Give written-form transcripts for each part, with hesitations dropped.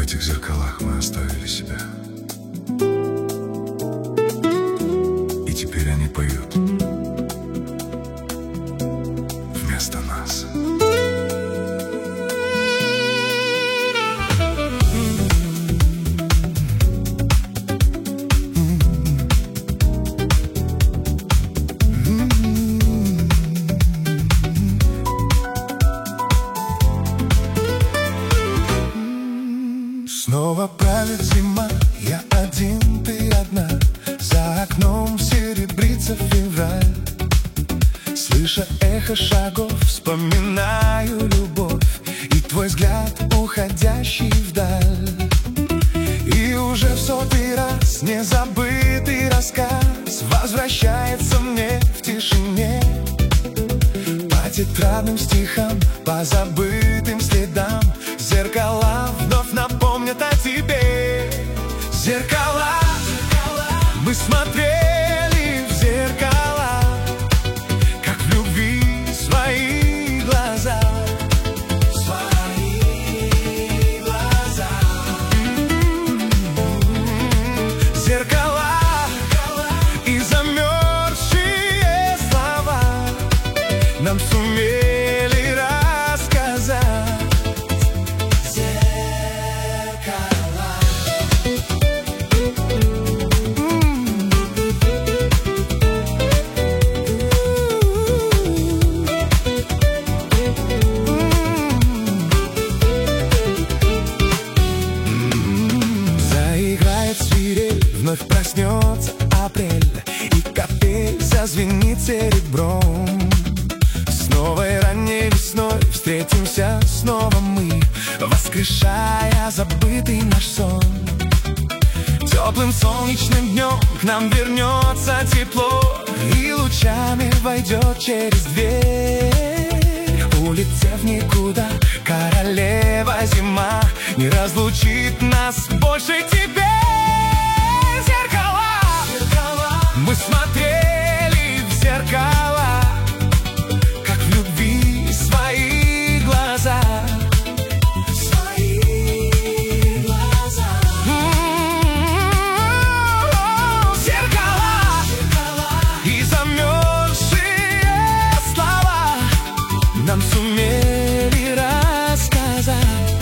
этих зеркалах мы оставили себя. И теперь они поют вместо нас. Снова правит зима, я один, ты одна. За окном серебрится февраль. Слыша эхо шагов, вспоминаю любовь и твой взгляд, уходящий вдаль. И уже в 100-й раз незабытый рассказ возвращается мне в тишине. По тетрадным стихам, по забытым следам зеркала вновь напомнят о тебе. Зеркала, мы смотрели в зеркала, как в любви свои глаза. Свои глаза. Зеркала и замерзшие слова нам сумели рассказать. Вновь проснется апрель, и капель зазвенит серебром. С новой ранней весной встретимся снова мы, воскрешая забытый наш сон. Теплым солнечным днем к нам вернется тепло, и лучами войдет через дверь. Улетев никуда, королева зима не разлучит нас больше теперь. Мы смотрели в зеркала, как в любви свои глаза. Свои глаза. Зеркала и замерзшие слова нам сумели рассказать.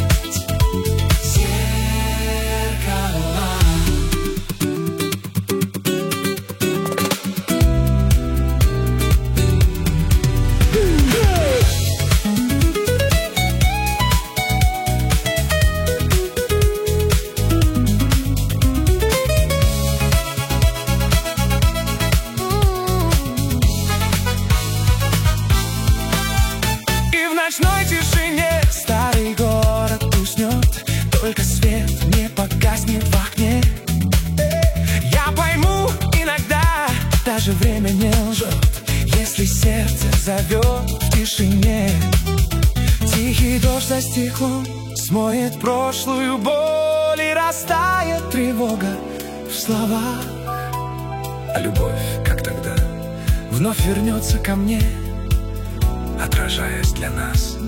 В ночной тишине старый город уснет, только свет не погаснет в окне. Я пойму иногда, даже время не лжет, если сердце зовет в тишине. Тихий дождь за стеклом смоет прошлую боль, и растает тревога в словах. А любовь, как тогда, вновь вернется ко мне, отражаясь для нас.